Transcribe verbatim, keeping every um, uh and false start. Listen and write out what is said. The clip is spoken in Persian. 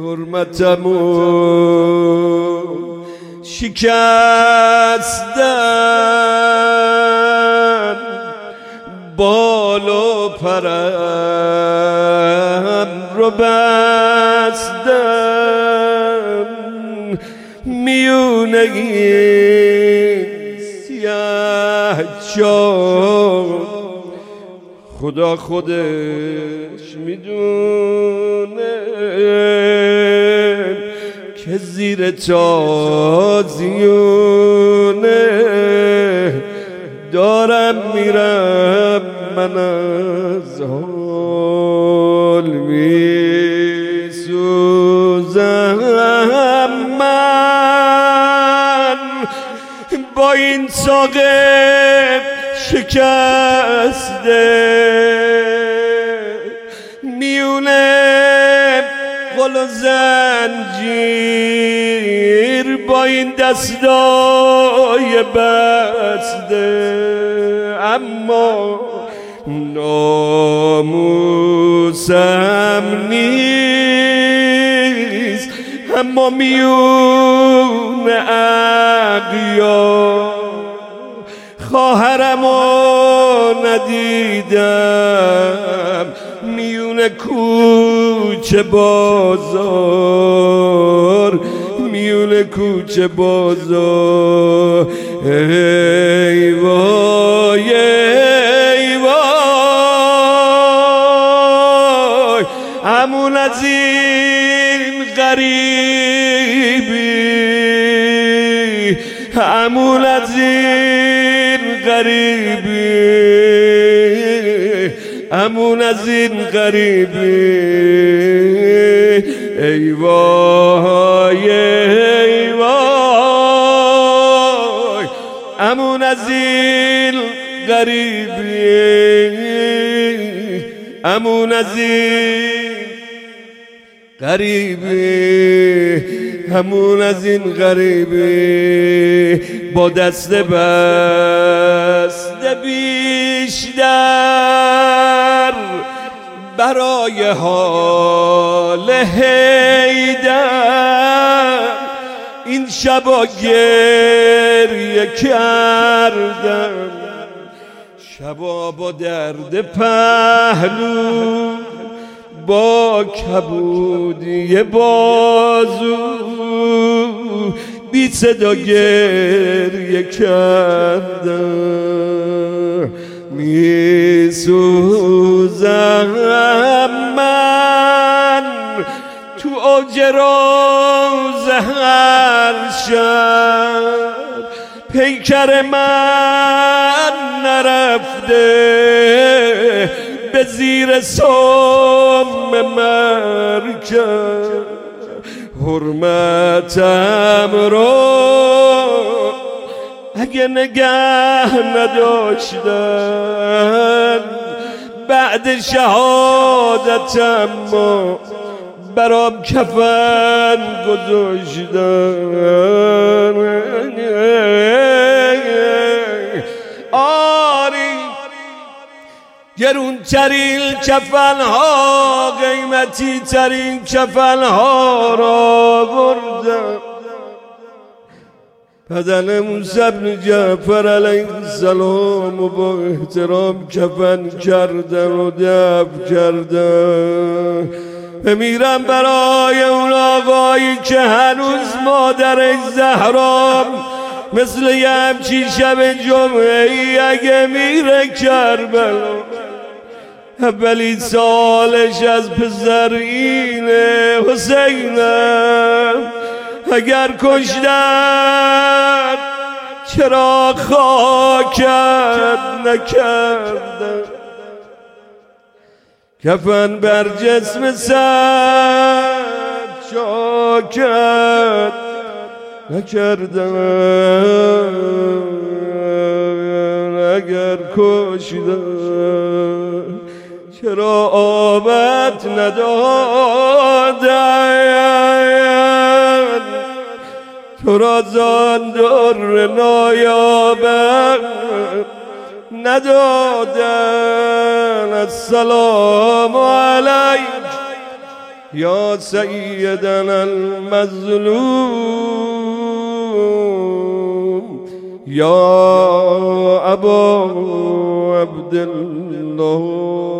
حرمتمو شکستن، بال و پرم رو بستن، میونه این سیاه چاه خدا خودش میدونه که زیر تازیونه دارم میرم من از حال میسوزم من با این ساقه شکسته میونه قل و زنجیر با این دستای بسته، اما ناموسم نیست، اما میونه اغیار خواهرمو ندیدم میونه کوچه بازار، میونه کوچه بازار. ای وای ای وای همون از این غریبی، همون از این غریبی، همون از این غریبی. ای وای ای وای همون از این غریبی، همون از این غریبی، همون از این غریبی. با دست بسته بیشتر برای حال حیدر این شبا گریه کردم، شبا با درد پهلو، با کبودی بازو بی صدا گریه کردم. میسوزم من تو اوج روز هر شب، پیکر من نرفته به زیر سم مرکب، حرمتم رو اگه نگه نداشتن بعد شهادتم ما برام کفن گذاشتن. آری گرون ترین کفن ها، قیمتی ترین کفن ها را بردم، بدن موسی بن جعفر علیه السلام و با احترام کفن کردن و دفن کردن. بمیرم برای اون آقایی که هنوز مادر زهرام مثل یه همچین شب جمعه ای اگه میره کربلا اولین سالش از پسر اینه حسینم، اگر کشتن چرا خاکت نکردن، کفن بر جسم سر چاکت نکردن، اگر کشتن چرا آبت ندادن، تو را زان در نایابت ندادن. السلام علیک يا سيدنا المظلوم يا أبا عبد الله